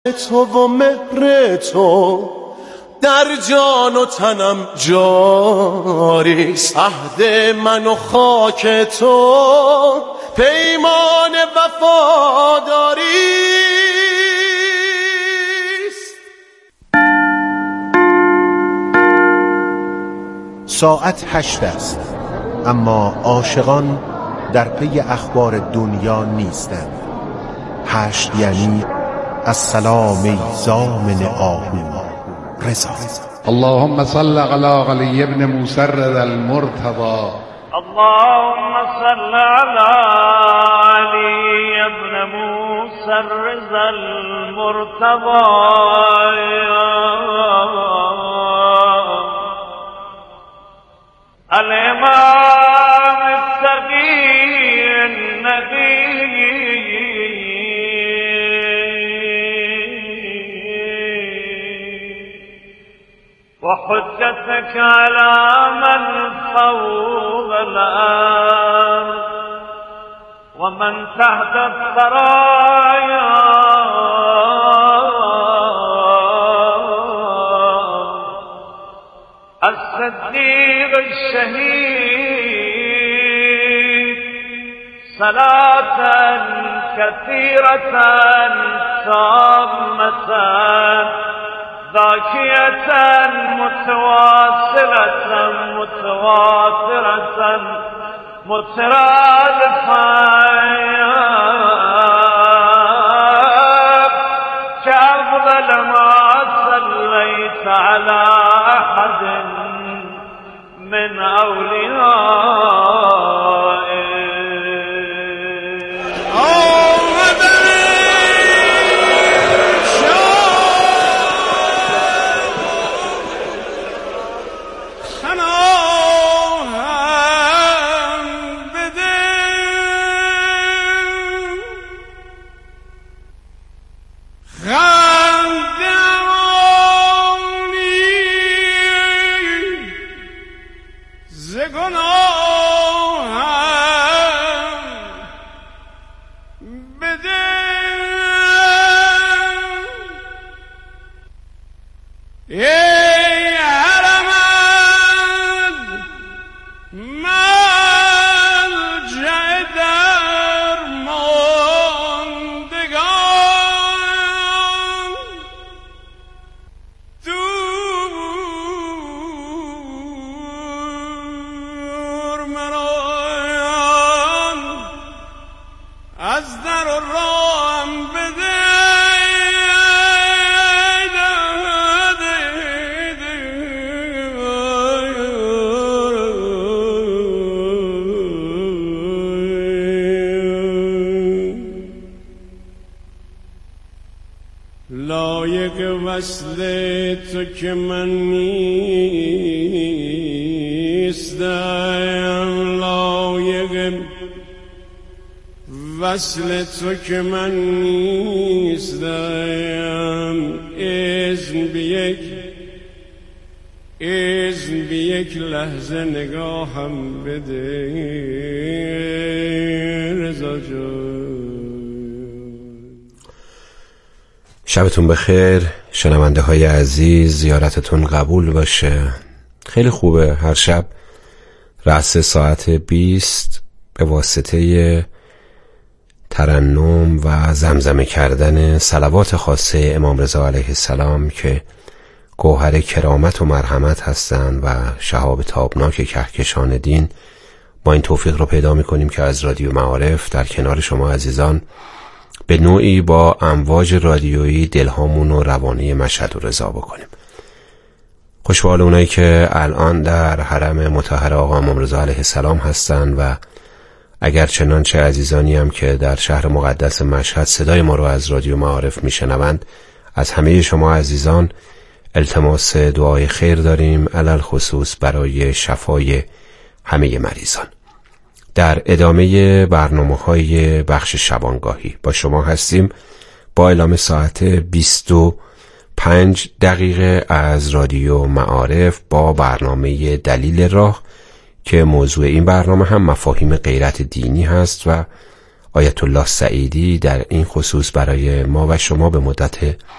تو و مهر تو در جان و تنم جاریست، عهد من و خاک تو پیمان وفاداریست. ساعت 8 است، اما عاشقان در پی اخبار دنیا نیستند. 8 یعنی السلام ای ضامن آهو رضا. اللهم صل على علي بن موسى المرتضى. اللهم صل على علي بن موسى الرضا المرتضى. الإمام التقي النبي وحجتك على من فوق الأرض ومن تحت الثرايا، الصديق الشهيد، صلاة كثيرة تامة ذاكية متواصلة متواترة مترادفة كأفضل ما صليت على أحد من أوليائك. وصل تو که من نیستم، لایق وصل تو که من نیستم، اذن به یک لحظه نگاهم بده رضا جان. شبتون بخیر شنونده های عزیز، زیارتتون قبول باشه. خیلی خوبه هر شب رأس ساعت 20 به واسطه ترنم و زمزمه کردن صلوات خاصه امام رضا علیه السلام که گوهر کرامت و مرحمت هستند و شهاب تابناک کهکشان دین، ما این توفیق رو پیدا میکنیم که از رادیو معارف در کنار شما عزیزان به نوعی با امواج رادیویی دلهامون و روانه مشهد و رضا بکنیم. خوشحال اونایی که الان در حرم مطهر آقا امام رضا علیه السلام هستن و اگر چنانچه عزیزانی هم که در شهر مقدس مشهد صدای ما رو از رادیو معارف میشنوند، از همه شما عزیزان التماس دعای خیر داریم، علل خصوص برای شفای همه مریضان. در ادامه برنامه‌های بخش شبانگاهی با شما هستیم با اعلام ساعت 25 دقیقه از رادیو معارف با برنامه دلیل راه که موضوع این برنامه هم مفاهیم غیرت دینی هست و آیت الله سعیدی در این خصوص برای ما و شما به مدت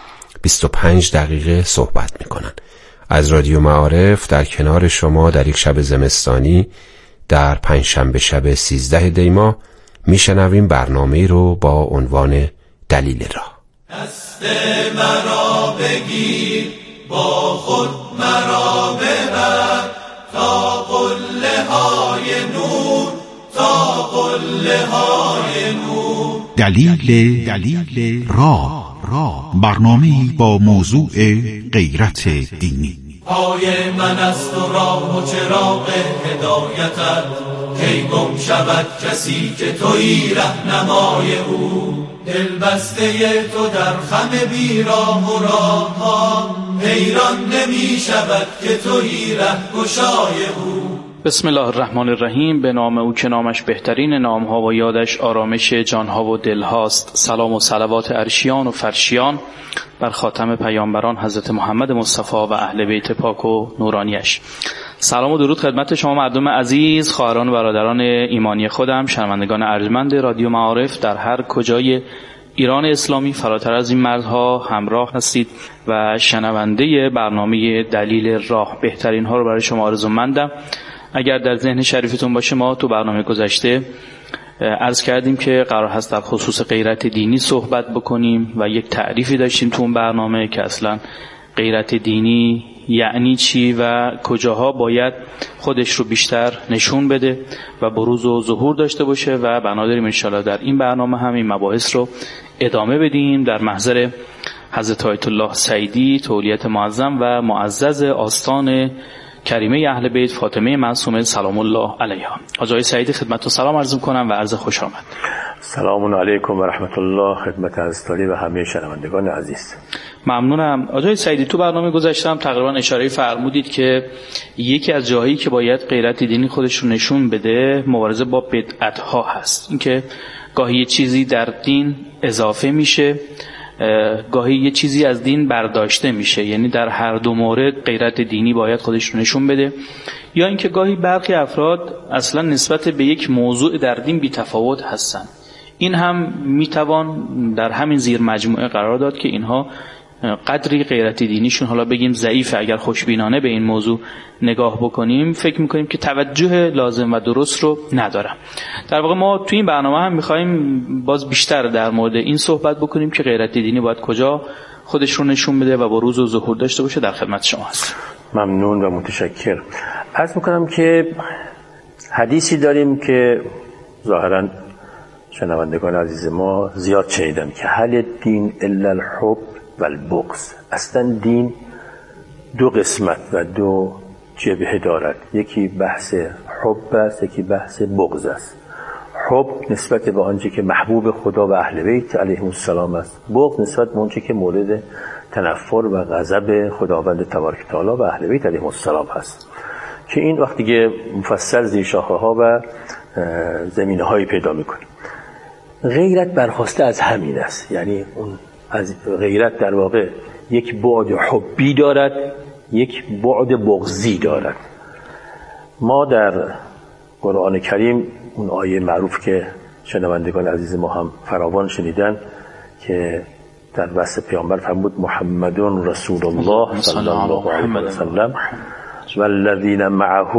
25 دقیقه صحبت میکنن. از رادیو معارف در کنار شما در یک شب زمستانی در پنجشنبه شب 13 دی ماه میشنویم برنامه رو با عنوان دلیل راه. دست مرا بگیر با خود مرا ببر تا قله های نور، تا قله های نور. دلیل راه، برنامه‌ای با موضوع غیرت دینی. پای من است و راه و چراغ هدایتت، کی گم شود کسی که تویی رهنمای او. دل بسته تو در خم بیراه و راه ها، حیران نمی شود که تویی رهگشای او. بسم الله الرحمن الرحیم. به نام او که نامش بهترین نامها و یادش آرامش جانها و دلهاست. سلام و صلوات عرشیان و فرشیان بر خاتم پیامبران حضرت محمد مصطفی و اهل بیت پاک و نورانیش. سلام و درود خدمت شما مردم عزیز، خواهران و برادران ایمانی خودم، شنوندگان ارجمند رادیو معارف در هر کجای ایران اسلامی فراتر از این مرزها همراه هستید و شنونده برنامه دلیل راه بهترین ها رو برای شما آرزومندم. اگر در ذهن شریفتون باشه، ما تو برنامه گذشته عرض کردیم که قرار هست در خصوص غیرت دینی صحبت بکنیم و یک تعریفی داشتیم تو اون برنامه که اصلا غیرت دینی یعنی چی و کجاها باید خودش رو بیشتر نشون بده و بروز و ظهور داشته باشه و بنا داریم انشاءالله در این برنامه هم این مباحث رو ادامه بدیم در محضر حضرت آیت الله سعیدی، تولیت معظم و معزز آستان کریمه اهل بیت فاطمه معصومه سلام الله علیها. آقای سعیدی خدمت و سلام عرض می‌کنم و عرض خوش آمد. سلام علیکم و رحمت الله خدمت حضرت و همه شنوندگان عزیز. ممنونم. آقای سعیدی تو برنامه گذاشتم تقریبا اشاره فرمودید که یکی از جاهایی که باید غیرت دینی خودش رو نشون بده مبارزه با بدعت‌ها هست. اینکه گاهی یه چیزی در دین اضافه میشه، گاهی یه چیزی از دین برداشته میشه، یعنی در هر دو مورد غیرت دینی باید خودش رو نشون بده. یا اینکه گاهی برخی افراد اصلا نسبت به یک موضوع در دین بی‌تفاوت هستن. این هم میتوان در همین زیر مجموعه قرار داد که اینها قدری غیرت دینیشون حالا بگیم ضعیفه. اگر خوشبینانه به این موضوع نگاه بکنیم فکر میکنیم که توجه لازم و درست رو ندارم. در واقع ما توی این برنامه هم میخوایم باز بیشتر در مورد این صحبت بکنیم که غیرت دینی باید کجا خودش رو نشون بده و بروز و ظهور داشته باشه. در خدمت شما هستم. ممنون و متشکر. عرض میکنم که حدیثی داریم که ظاهراً شنوندگان عزیز ما زیاد شنیدن که هل دین الا الحب و البغض. اصلا دین دو قسمت و دو جبهه دارد، یکی بحث حب است، یکی بحث بغض است. حب نسبت به آنچه که محبوب خدا و اهل بیت علیهم السلام است، بغض نسبت به آنچه که مورد تنفر و غضب خداوند تبارک و تعالی و اهل بیت علیهم السلام هست، که این وقتی که مفصل زیر شاخه ها و زمینه هایی پیدا میکنه. غیرت برخواسته از همین است، یعنی اون از غیرت در واقع یک بعد حبی دارد، یک بعد بغضی دارد. ما در قرآن کریم اون آیه معروف که شنوندگان عزیز ما هم فراوان شنیدن که در وصف پیامبر فرمود محمدون رسول الله صلی الله علیه و سلم والذین معه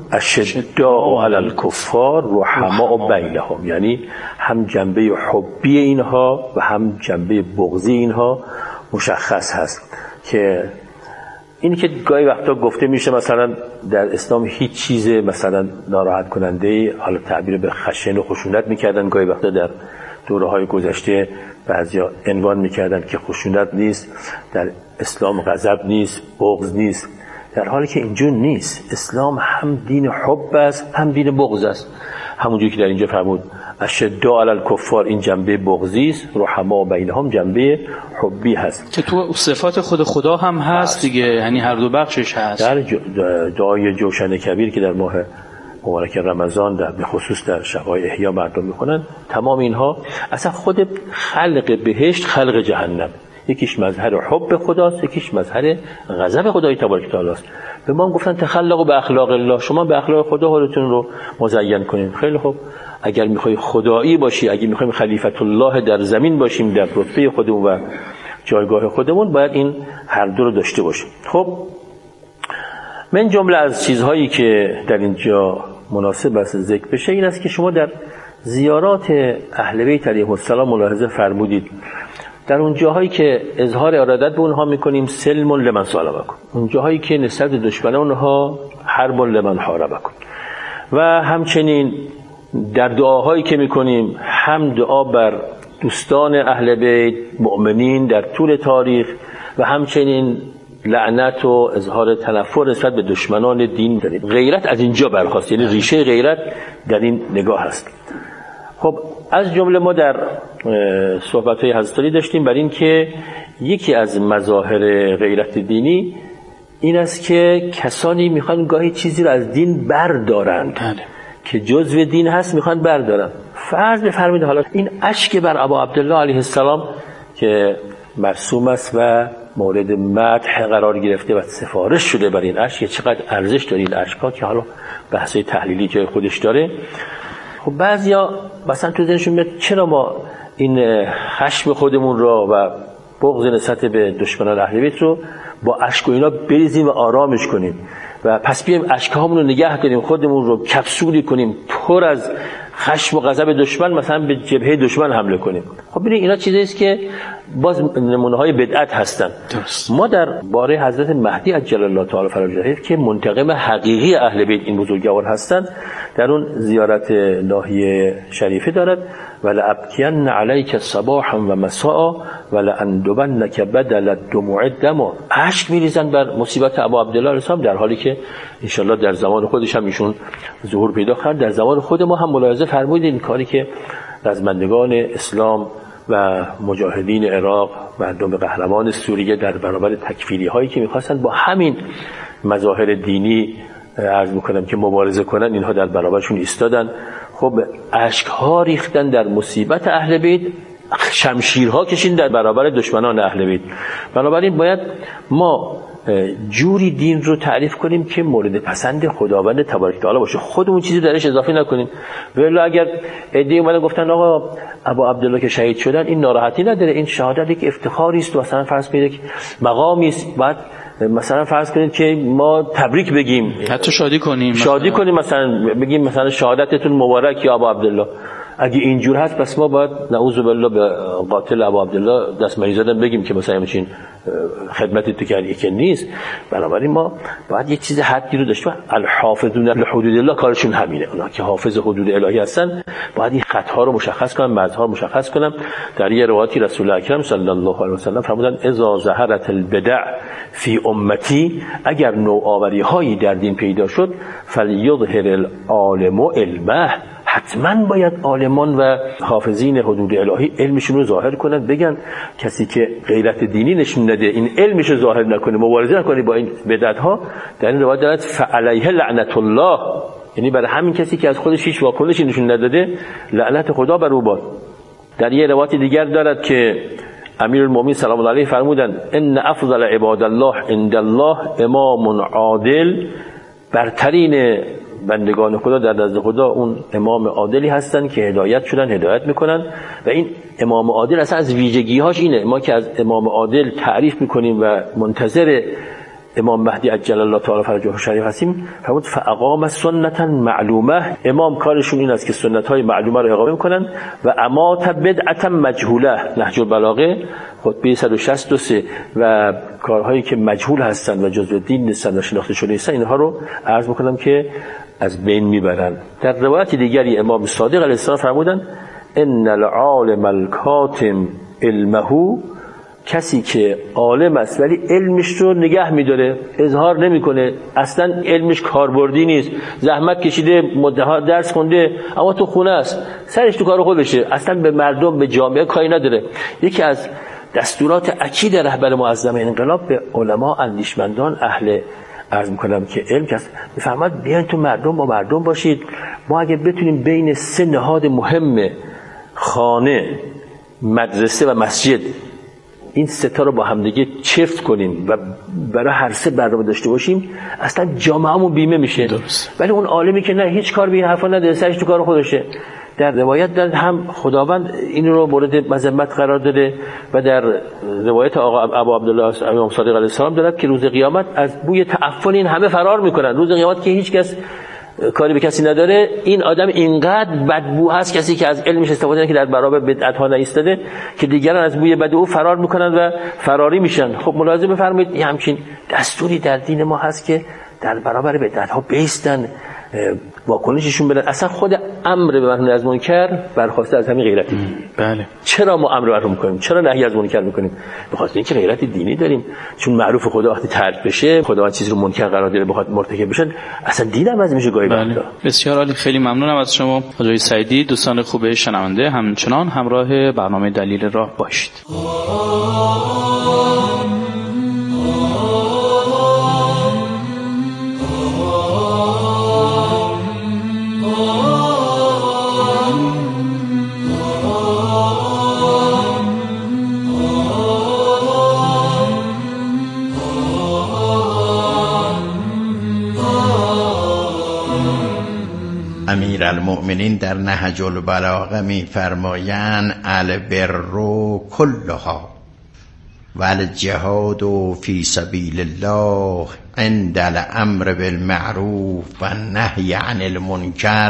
اشداء علی الکفار رحماء بینهم، یعنی هم جنبه حبی اینها و هم جنبه بغضی اینها مشخص هست. که اینی که گاهی وقتا گفته میشه مثلا در اسلام هیچ چیز مثلا ناراحت کننده، حالا تعبیر به خشن و خشونت میکردن، گاهی وقتا در دوره‌های گذشته بعضیا عنوان میکردن که خشونت نیست در اسلام، غضب نیست، بغض نیست، در حالی که اینجور نیست. اسلام هم دین حب است هم دین بغض است. همونجوری که در اینجا فرمود اشداء علی الکفار، این جنبه بغضی است، رحماء بینهم جنبه حبی هست که تو صفات خود خدا هم هست دیگه، یعنی هر دو بخشش هست. در دعای جوشن کبیر که در ماه مبارک رمضان به خصوص در شب‌های احیا مردم میخونن، تمام اینها اصلا خود خلق بهشت خلق جهنم، یکیش مظهر حب خداست، یکیش مظهر غضب خدای تبارک و تعالی است. به ما هم گفتن تخلقوا به اخلاق الله، شما به اخلاق خدا حالتون رو مزین کنین. خیلی خوب، اگر میخوای خدایی باشی، اگر میخوایم خلیفت الله در زمین باشیم، در رتبه خودمون و جایگاه خودمون، باید این هر دو رو داشته باشیم. خب من جمله از چیزهایی که در اینجا مناسب است ذکر بشه این است که شما در زیارات اهل بیت علیهم السلام ملاحظه فرمودید در اون جاهایی که اظهار ارادت به اونها میکنیم سلم لمن سالمکم، اون جاهایی که نسبت به دشمنان اونها حرب لمن حاربکم، و همچنین در دعاهایی که میکنیم هم دعا بر دوستان اهل بیت مؤمنین در طول تاریخ و همچنین لعنت و اظهار تنفر نسبت به دشمنان دین داریم. غیرت از اینجا برخاست، یعنی ریشه غیرت در این نگاه هست. خب از جمله ما در صحبت‌های حضرت علی داشتیم بر این که یکی از مظاهر غیرت دینی این است که کسانی میخوان گاهی چیزی رو از دین بردارند که جزء دین هست، میخوان بردارن. فرض بفرمایید حالا این اشک بر ابا عبدالله علیه السلام که مرسوم است و مورد مدح قرار گرفته و سفارش شده بر این اشک، چقدر ارزش داره این اشک‌ها که حالا بحث تحلیلی جای خودش داره. خب بعضیا مثلا تو ذهنشون میاد چرا ما این خشم خودمون رو و بغض نسبت به دشمنان اهل بیت رو با اشک و اینا بریزیم و آرامش کنیم و پس بیایم اشک‌هامون رو نگه داریم، خودمون رو کپسولی کنیم پر از خشم و غضب دشمن، مثلا به جبهه دشمن حمله کنیم. خب ببینید اینا چیزایی است که باز نمونه‌های بدعت هستن. ما در باره حضرت مهدی عجل الله تعالی فرجه که منتقم حقیقی اهل بیت این بزرگوار هستند، در اون زیارت ناحیه شریفه دارد ولابکین علیک صباحا و مساء ولأندبنک بدل الدموع دما، اشک میریزن بر مصیبت ابا عبدالله علیه السلام، در حالی که انشالله در زمان خودش هم ایشون ظهور پیدا کرد. در زمان خود ما هم ملاحظه فرمودید این کاری که رزمندگان اسلام و مجاهدین عراق و مردم قهرمان سوریه در برابر تکفیری هایی که میخواستن با همین مظاهر دینی عرض میکنم که مبارزه کنن، اینها در برابرشون ایستادن. خب اشک‌ها ریختن در مصیبت اهل بیت، شمشیرها کشیدن در برابر دشمنان اهل بیت. بنابراین باید ما جوری دین رو تعریف کنیم که مورد پسند خداوند تبارک تعالی باشه، خودمون چیزی درش اضافه نکنیم. ولی اگر ایده اومدن گفتن آقا ابا عبدالله که شهید شدن این ناراحتی نداره، این شهادت یک افتخاری است و مثلا فرض کنید یک مقامی است، بعد مثلا فرض کنید که ما تبریک بگیم، حتی شادی کنیم مثلا بگیم مثلا شهادتتون مبارک یا ابا عبدالله. اگه اینجور هست پس ما باید نعوذ بالله به قاتل ابو عبدالله دست مریض زدن بگیم که مثلا همچین خدمتی تو کردی که نیست. بنابراین ما باید یک چیز حدی رو داشته. الحافظون لحدود الله کارشون همینه، اونا که حافظ حدود الهی هستن باید این خط‌ها رو مشخص کنن، مرزها رو مشخص کنن. در یه روایتی رسول اکرم صلی الله علیه و سلم فرمودن اذا ظهرت البدع فی امتی، اگر نوآوری‌هایی در دین پیدا شد فلیظهر العالم علمه، حتما باید عالمان و حافظین حدود الهی علمشون رو ظاهر کنن، بگن کسی که غیرت دینی نشون نده، این علمش رو ظاهر نکنه، مبارزه نکنه با این بدعت‌ها، در این روایت دارد فعلیه لعنت الله، یعنی برای همین کسی که از خودش هیچ واکنشی نشون نداده لعنت خدا بر او باد. در یه روایت دیگر دارد که امیرالمومنین سلام الله علیه فرمودند ان افضل عباد الله عند الله امام عادل، برترین بندگان خدا در نزد خدا اون امام عادلی هستن که هدایت شدن، هدایت میکنن. و این امام عادل اصلا از ویژگی‌هاش اینه، ما که از امام عادل تعریف میکنیم و منتظر امام مهدی عجل الله تعالی فرجه شریف هستیم، فرمود فاقام سنتا معلومه، امام کارشون این است که سنت‌های معلومه رو اقامه میکنن و امات بدعتا مجهوله، نهج البلاغه خطبه 163 و کارهایی که مجهول هستن و جزء دین نیستن و شناخته شده نیستن اینها رو عرض میکنم که از بین میبرن. در روایت دیگری امام صادق علیه السلام فرمودن ان العالم الکاتم علمه، کسی که عالم است ولی علمش رو نگه میداره، اظهار نمیکنه، اصلا علمش کاربردی نیست، زحمت کشیده مدت‌ها درس خونده اما تو خونه است، سرش تو کار خودشه، اصلا به مردم به جامعه کاری نداره. یکی از دستورات اکید رهبر معظم انقلاب به علما اندیشمندان اهل عرض میکنم که علم کس میفهمد بیاین تو مردم با مردم باشید. ما اگه بتونیم بین سه نهاد مهم خانه، مدرسه و مسجد این سه تا رو با هم دیگه چفت کنیم و برای هر سه برنامه داشته باشیم، اصلا جامعه‌مون بیمه میشه. ولی اون عالمی که نه هیچ کار به این حرفا نداره، سرش تو کار خودشه، در روایت در هم خداوند این رو مورد مذمت قرار داده و در روایت آقا ابو عبدالله امام صادق علیه السلام دارد که روز قیامت از بوی تعفن این همه فرار میکنن. روز قیامت که هیچ کس کاری به کسی نداره، این آدم اینقدر بدبو هست، کسی که از علمش استفاده نکنه، که در برابر بدعت ها نایستاده، که دیگران از بوی بد او فرار میکنن و فراری میشن. خب ملاحظه بفرمایید همچین دستوری در دین ما هست که در برابر بدعت ها بیستن، واکنششون بدن. اصلا خود امر به معروف از منکر برخواسته از همین غیرت دینی. بله. چرا ما امر به معروف میکنیم؟ چرا نهی از منکر میکنیم؟ به خاطر اینکه غیرت دینی داریم. چون معروف خدا وقتی ترک بشه، خداوند چیزی رو منکر قرار داده بخواد مرتکب بشن، اصلا دین هم از میشه گاهی وقتا. بسیار عالی، خیلی ممنونم از شما حاجی سعیدی. دوستان خوب شنونده همچنان همراه برنامه دلیل راه باشید. امیرالمؤمنین در نهج البلاغه می فرمایند البر کلها والجهاد فی سبیل الله عند الامر بالمعروف و النهی عن المنکر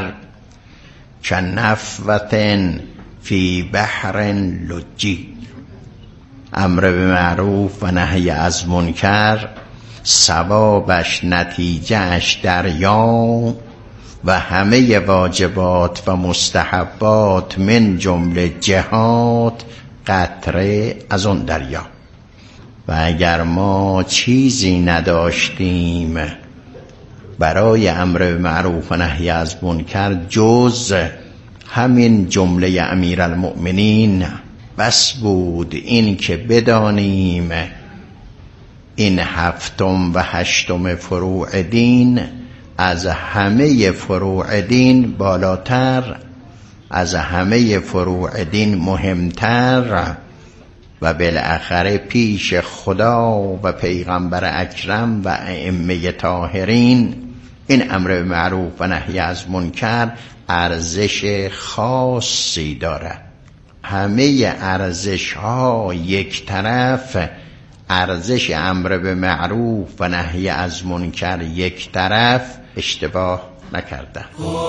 کنفوة فی بحر لجی. امر به معروف و نهی از منکر ثوابش نتیجهش دریا و همه واجبات و مستحبات من جمله جهاد قطره از اون دریا. و اگر ما چیزی نداشتیم برای امر به معروف و نهی از منکر جز همین جمله امیرالمؤمنین، بس بود این که بدانیم این هفتم و هشتم فروع دین از همه فروع دین بالاتر، از همه فروع دین مهمتر و بالاخره پیش خدا و پیغمبر اکرم و ائمه طاهرین این امر به معروف و نهی از منکر ارزش خاصی دارد. همه ارزش ها یک طرف، ارزش امر به معروف و نهی از منکر یک طرف، اشتباه نکردن.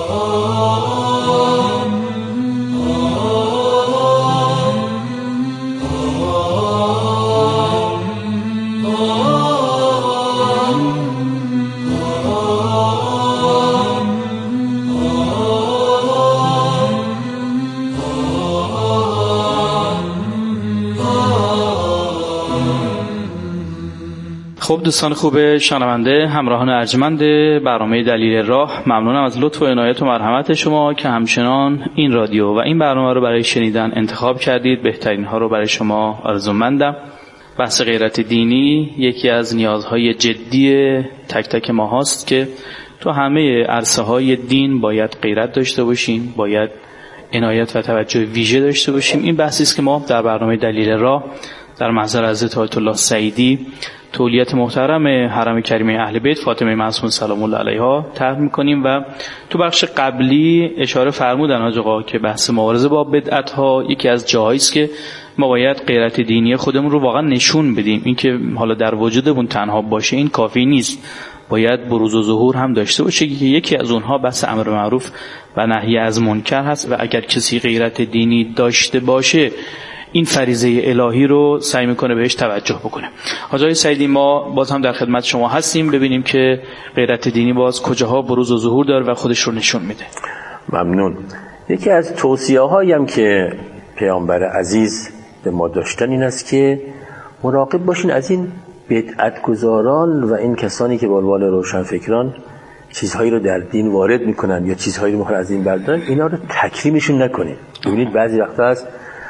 خب دوستان خوب شنونده، همراهان ارجمند برنامه دلیل راه، ممنونم از لطف و عنایت و مرحمت شما که همچنان این رادیو و این برنامه رو برای شنیدن انتخاب کردید. بهترین ها رو برای شما آرزومندم. بحث غیرت دینی یکی از نیازهای جدی تک تک ما هاست که تو همه عرصه های دین باید غیرت داشته باشیم، باید عنایت و توجه ویژه داشته باشیم. این بحثی است که ما در برنامه دلیل راه در محضر حضرت آیت الله سعیدی تولیت محترم حرم کریمه اهل بیت فاطمه معصومه سلام الله علیها طرح می‌کنیم و تو بخش قبلی اشاره فرمودن حاج آقا که بحث مبارزه با بدعت ها یکی از جاهایی است که ما باید غیرت دینی خودمون رو واقعا نشون بدیم. اینکه حالا در وجودمون تنها باشه این کافی نیست، باید بروز و ظهور هم داشته باشه که یکی از اونها بحث امر معروف و نهی از منکر هست. و اگر کسی غیرت دینی داشته باشه این فریضه الهی رو سعی میکنه بهش توجه بکنه. حاجی سعیدی، ما باز هم در خدمت شما هستیم، ببینیم که غیرت دینی باز کجاها بروز و ظهور داره و خودش رو نشون میده. ممنون. یکی از توصیه هایی هم که پیامبر عزیز به ما داشتن این است که مراقب باشین از این بدعت گذاران و این کسانی که بالوال روشنفکران چیزهایی رو در دین وارد میکنن یا چیزهایی رو میخوان از این بردارن، اینا رو تکریمشون نکنید. ببینید بعضی وقتا هست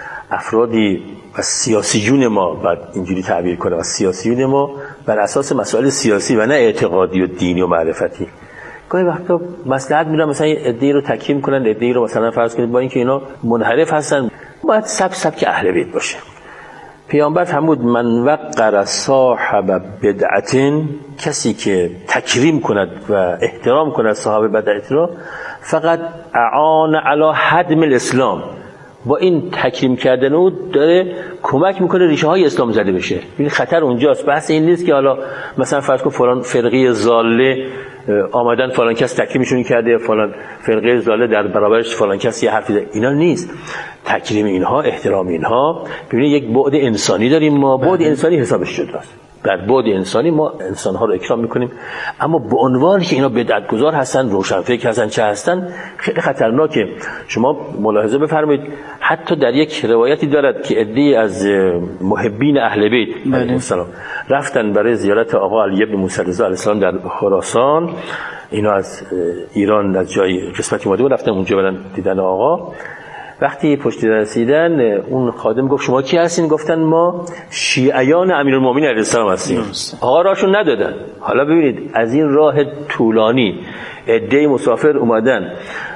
افرادی و سیاسیون ما، بعد اینجوری تعبیر کنه، و سیاسیون ما بر اساس مسائل سیاسی و نه اعتقادی و دینی و معرفتی گاهی وقتا مصلحت میرن مثلا عده‌ای رو تکریم کنن، عده‌ای رو مثلا فرض کنید با اینکه اینا منحرف هستن، باید سبک اهل بیت باشه. پیامبر فرمود من وقر صاحب بدعت، کسی که تکریم کند و احترام کند صاحب بدعت را، فقط اعان علی هدم الاسلام، با این تکریم کردن او داره کمک میکنه ریشه های اسلام زده بشه. این خطر اونجاست. بحث این نیست که حالا مثلا فرض کن فلان فرقه ضاله آمدن فلان کس تکریمشون کرده، فلان فرقه ضاله در برابرش فلان کس یه حرفی زده. اینا نیست. تکریم اینها، احترام اینها، ببینید یک بعد انسانی داریم ما، بعد انسانی حسابش جداست. در بعد انسانی ما انسان‌ها رو اکرام میکنیم، اما به عنوان که اینا بدعت‌گذار هستن، روشنفکر هستن، چه هستن، خیلی خطرناکه. شما ملاحظه بفرمایید حتی در یک روایتی دارد که عده‌ای از محبین اهل بیت علیهم السلام رفتن برای زیارت آقا علی بن موسی رضا علیه السلام در خراسان. اینا از ایران از جای قسمتی اومده بود، رفتن اونجا برن دیدن آقا. وقتی پشت رسیدن اون خادم گفت شما کی هستین؟ گفتن ما شیعیان امیرالمومنین علیه السلام هستیم. آقا راهشون ندادن. حالا ببینید از این راه طولانی عده مسافر اومدن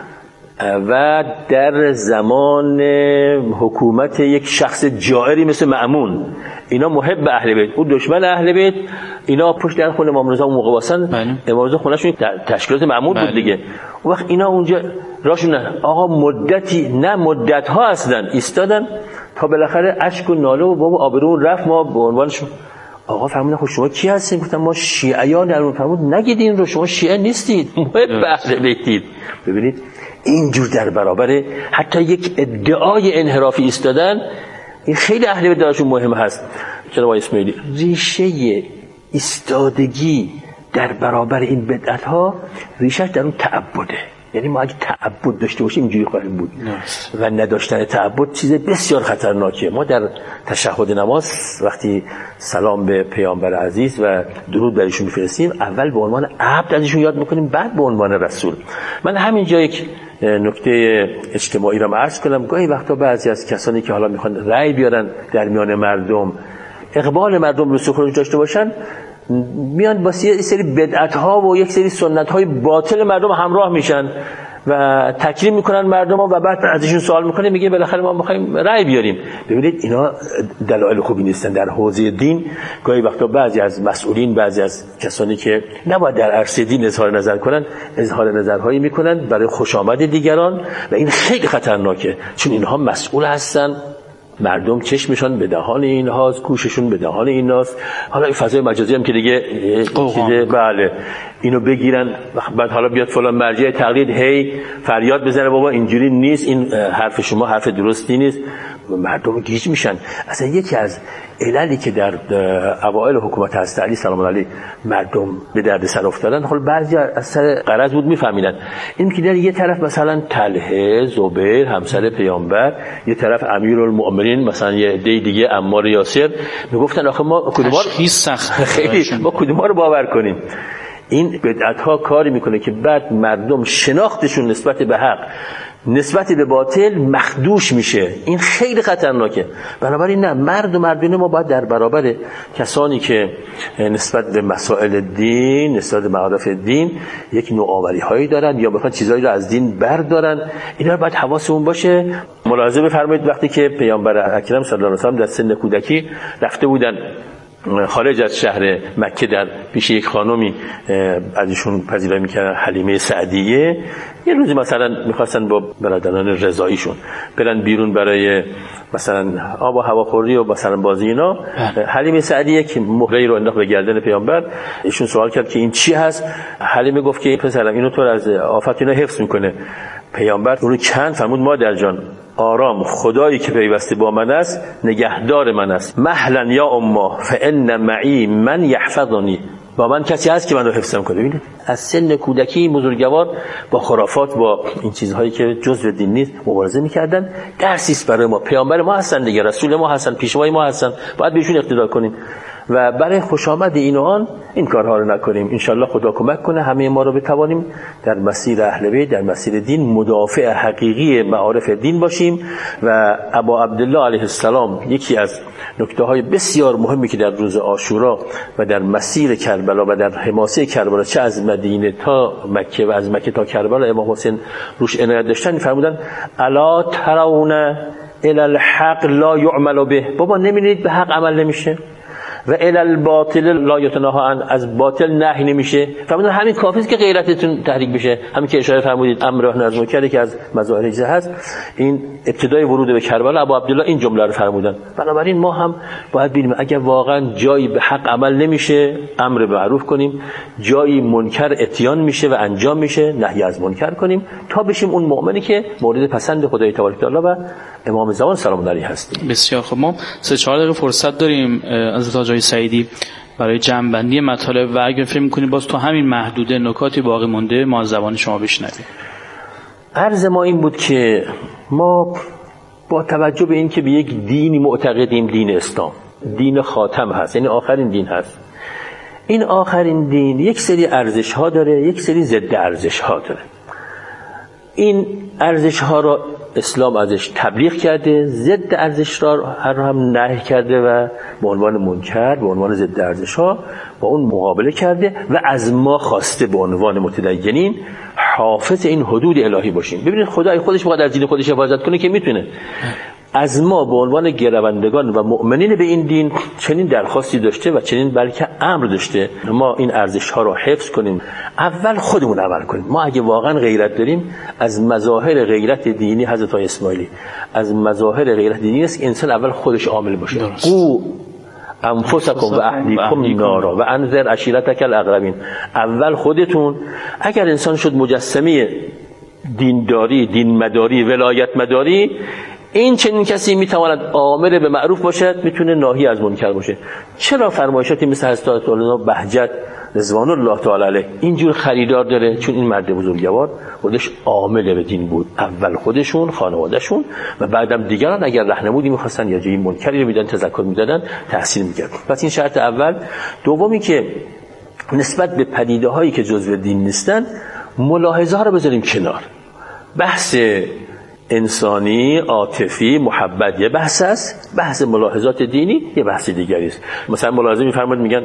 و در زمان حکومت یک شخص جائری مثل مأمون، اینا محب اهل بیت، اون دشمن اهل بیت، اینا پشت در خونه امام رضا موقع واسن. امام رضا خونه‌شون تشکیلات مأمون بود دیگه. اون وقت اینا اونجا راشون نه آقا مدتی نه مدت ها اصلا ایستادن تا بالاخره اشک و ناله و بابا آبرون رفت. ما به عنوانشون آقا فرمودن خب شما کی هستین؟ گفتن ما شیعیان. در فرمود نگید این رو، شما شیعه نیستید، محب اهل بیتید. ببینید اینجور در برابر حتی یک ادعای انحرافی ایستادن، این خیلی اهل بیت درشون مهم هست. جناب اسماعیلی، ریشه ایستادگی در برابر این بدعت ها ریشش در اون تعبده. یعنی ما اگه تعبد داشته باشیم اینجوری خواهیم بود و نداشتن تعبد چیز بسیار خطرناکه. ما در تشهد نماز وقتی سلام به پیامبر عزیز و درود بر ایشون می‌فرستیم، اول به عنوان عبد از ایشون یاد می‌کنیم، بعد به عنوان رسول. من همینجا یک نکته اجتماعی را عرض کنم. گاهی وقتا بعضی از کسانی که حالا میخوان رأی بیارن در میان مردم، اقبال مردم رو سخن داشته باشن، میان با یه سری بدعت‌ها و یک سری سنت‌های باطل مردم همراه میشن و تکریم میکنن مردم و بعد ازشون سوال میکنه، میگه بالاخره ما میخوایم رأی بیاریم. ببینید اینا دلایل خوبی نیستن. در حوزه دین گاهی وقتا بعضی از مسئولین، بعضی از کسانی که نباید در عرصه دین اظهار نظر کنن، اظهار نظرهایی میکنن برای خوش آمد دیگران و این خیلی خطرناکه، چون اینها مسئول هستن. مردم چشمشون به دهان اینهاست، گوششون به دهان ایناست. حالا این فضای مجازی هم که دیگه چیزه، بله اینو بگیرن بعد حالا بیاد فلان مرجع تقلید هی فریاد بزنه بابا اینجوری نیست، این حرف شما حرف درستی نیست، مردم گیج میشن. اصلا یکی از عللی که در اوائل حکومت حضرت علی سلام الله علیه مردم به درد سر افتادن، حالا بعضی از سر غرض بود میفهمیدن، این که در یه طرف مثلا طلحه، زبیر همسر پیامبر، یه طرف امیرالمؤمنین مثلا یه عده دیگه عمار یاسر، میگفتن آخه ما کدومار خیلی ما کدومار رو باور کنیم. این بدعت‌ها کاری میکنه که بعد مردم شناختشون نسبت به حق نسبت به باطل مخدوش میشه. این خیلی خطرناکه. بنابراین نه، مرد و مردانه ما باید در برابر کسانی که نسبت به مسائل دین، نسبت به معارف دین یک نوآوری هایی دارن یا بخواد چیزایی رو از دین بردارن، اینا رو باید حواسمون باشه. ملاحظه بفرمایید وقتی که پیامبر اکرم صلی الله علیه و آله در سن کودکی رفته بودن خارج از شهر مکه، در پیش یک خانمی از ایشون پذیرایی میکردن، حلیمه سعدیه. یه روزی مثلا میخواستن با برادران رضاییشون برن بیرون برای مثلا آب و هواخوری و مثلا بازی اینا. حلیمه سعدیه که مهره‌ای رو انداخت به گردن پیامبر، ایشون سوال کرد که این چی هست؟ حلیمه گفت که پسرم اینو تو از آفت اینا حفظ میکنه. پیامبر اون رو چند فرمود مادر جان آرام، خدایی که پیوسته با من است نگهدار من است. مهلا یا اما فان معی من یحفظنی، با من کسی هست که من رو حفظم کنه. ببینید از سن کودکی بزرگوار با خرافات، با این چیزهایی که جزء دین نیست مبارزه میکردن. درسی است برای ما. پیامبر ما هستن دیگه، رسول ما هستن، پیشوای ما هستن، باید بهشون اقتدا کنیم و برای خوش آمد این و آن این کارها رو نکنیم. انشالله خدا کمک کنه همه ما رو بتوانیم در مسیر اهل بیت، در مسیر دین مدافع حقیقی معارف دین باشیم. و ابا عبدالله علیه السلام یکی از نکته‌های بسیار مهمی که در روز عاشورا و در مسیر کربلا و در حماسه کربلا، چه از مدینه تا مکه و از مکه تا کربلا، امام حسین روش عنایت داشتن، فرمودن الا ترون الی الحق لا یعمل به، بابا نمی‌بینید به حق عمل نمیشه، و الی الباطل لا یتناهی عن، از باطل نهی نمیشه. فرمودن همین کافی است که غیرتتون تحریک بشه. همین که اشاره فرمودید امر و نهی از منکر که از مظاهر اجزا هست، این ابتدای ورود به کربلا ابو عبدالله این جمله رو فرمودن. بنابراین ما هم باید ببینیم اگر واقعا جایی به حق عمل نمیشه امر به معروف کنیم، جایی منکر اتیان میشه و انجام میشه نهی از منکر کنیم، تا بشیم اون مؤمنی که مورد پسند خدای تبارک و تعالی و امام زمان سلام علیه هستیم. بسیار خوب، ما 3-4 دقیقه فرصت داریم از آقای سعیدی برای جمع‌بندی مطالب و اگر فکر می‌کنید باز تو همین محدوده نکاتی باقی مونده ما از زبان شما بشنویم. عرض ما این بود که ما با توجه به این که به یک دینی معتقدیم، دین اسلام دین خاتم هست، یعنی آخرین دین هست، این آخرین دین یک سری ارزش‌ها داره، یک سری ضد ارزش‌ها داره. این ارزش‌ها را اسلام ازش تبلیغ کرده، ضد ارزش را هم نهی کرده و به عنوان منکر، به عنوان ضد ارزش‌ها با اون مقابله کرده و از ما خواسته به عنوان متدینین حافظ این حدود الهی باشیم. ببینید خدای خودش بخواد از دین خودش حفاظت کنه که میتونه. از ما به عنوان گروندگان و مؤمنین به این دین چنین درخواستی داشته و چنین بلکه امر داشته ما این ارزش‌ها را حفظ کنیم، اول خودمون عمل کنیم. ما اگه واقعا غیرت داریم، از مظاهر غیرت دینی حضرت اسماعیلی از مظاهر غیرت دینی است که انسان اول خودش عامل باشه. قو انفسکم و اهلیکم نارا و انذر عشیرتک الاقربین. اول خودتون. اگر انسان شد مجسمه دینداری، دین مداری، ولایت مداری، این چنین کسی میتواند آمر به معروف باشد، میتونه ناهی از منکر باشه. چرا فرمایشاتی مثل حضرت مولانا بهجت رضوان الله تعالی علیه اینجور خریدار داره؟ چون این مرد بزرگوار خودش عامل به دین بود، اول خودشون، خانوادهشون و بعدم دیگران اگر راهنمودی می‌خواستن یا جایی منکری رو میدن، تذکر میدادن، تحسین می‌کردن. پس این شرط اول. دومی که نسبت به پدیده‌هایی که جزء دین نیستن ملاحظه‌ها رو بذاریم کنار. بحث انسانی، عاطفی، محبت یه بحث است، بحث ملاحظات دینی یه بحث دیگری است. مثلا ملاحظه می‌فرمایند، میگن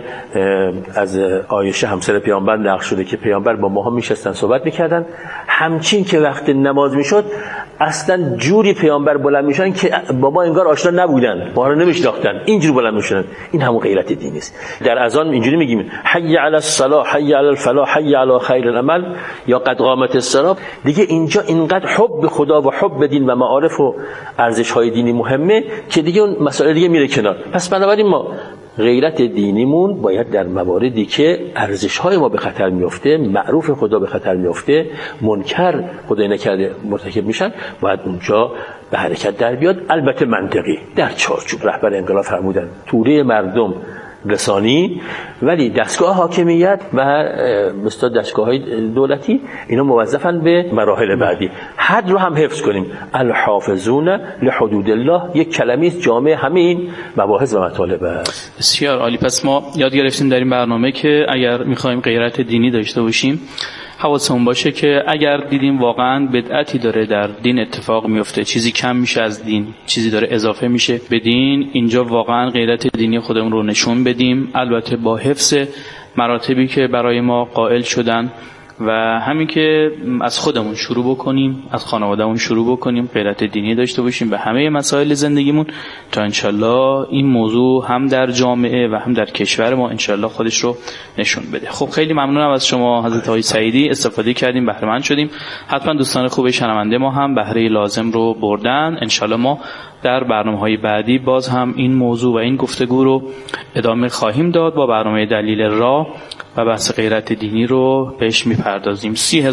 از عایشه همسر پیامبر نقل شده که پیامبر با ماها میشستن صحبت میکردن، همچین که وقت نماز میشد اصلا جوری پیامبر بلند میشن که با ما انگار آشنا نبودن، ما رو نمیشناختن، اینجوری بلند میشن. این همون غیرت دینی است. در اذان اینجوری میگیم حی علی الصلاح، حی علی الفلاح، حی علی خیر العمل، یا قد قامت الصلاة. دیگه اینجا اینقدر حب خدا و حب دین و معارف و ارزش‌های دینی مهمه که دیگه اون مسائل دیگه میره کنار. پس بنابراین ما غیرت دینیمون باید در مواردی که ارزش‌های ما به خطر میفته، معروف خدا به خطر میفته، منکر خدای نکرده مرتکب میشن، باید اونجا به حرکت در بیاد. البته منطقی، در چارچوب. رهبر انقلاب فرمودن توده مردم رسانی، ولی دستگاه حاکمیت و مثل دستگاه‌های دولتی اینا موظفن به مراحل بعدی. حد رو هم حفظ کنیم. الحافظون لحدود الله یک کلمه است جامع همین مباحث و مطالب است. بسیار عالی. پس ما یاد گرفتیم در این برنامه که اگر می‌خوایم غیرت دینی داشته باشیم حواسمون باشه که اگر دیدیم واقعا بدعتی داره در دین اتفاق میفته، چیزی کم میشه از دین، چیزی داره اضافه میشه به دین، اینجا واقعا غیرت دینی خودمون رو نشون بدیم، البته با حفظ مراتبی که برای ما قائل شدن و همین که از خودمون شروع بکنیم، از خانوادهمون شروع بکنیم، غیرت دینی داشته باشیم به همه مسائل زندگیمون تا انشالله این موضوع هم در جامعه و هم در کشور ما انشالله خودش رو نشون بده. خب خیلی ممنونم از شما حضرت آقای سعیدی، استفاده کردیم، بهره مند شدیم. حتما دوستان خوب شنونده ما هم بهره لازم رو بردن. انشالله ما در برنامه‌های بعدی باز هم این موضوع و این گفتگو رو ادامه خواهیم داد با برنامه دلیل راه و بحث غیرت دینی رو بهش میپردازیم.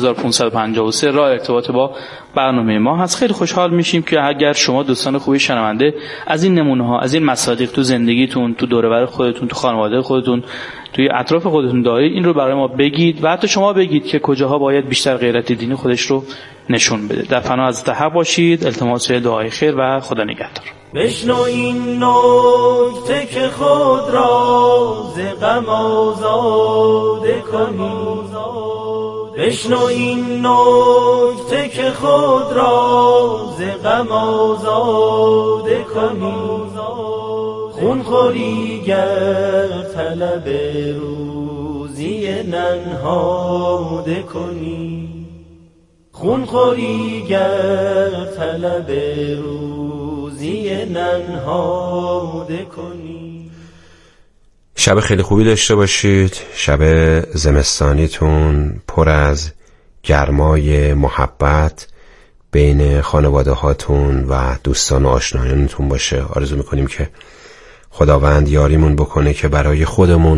3553 راه ارتباط با برنامه ما هست. خیلی خوشحال میشیم که اگر شما دوستان خوبی شنونده از این نمونه ها، از این مصادیق تو زندگیتون، تو دور و بر خودتون، تو خانواده خودتون، توی اطراف خودتون دارید، این رو برای ما بگید و حتی شما بگید که کجاها باید بیشتر غیرت دینی خودش رو نشون بده. در پناه حضرت حق باشید. التماس دعای خیر و خدا نگهدار. بشنو این نکته که خود را ز غم آزاده کنی، بشنو این نکته که خود را ز غم آزاده کنی، خون خوری گر طلب روزی ننهاده کنی، خون خوری گر طلب روزی نیستی ننهاده کنی. شب خیلی خوبی داشته باشید. شب زمستانیتون پر از گرمای محبت بین خانواده هاتون و دوستان و آشنایانتون باشه. آرزو میکنیم که خداوند یاریمون بکنه که برای خودمون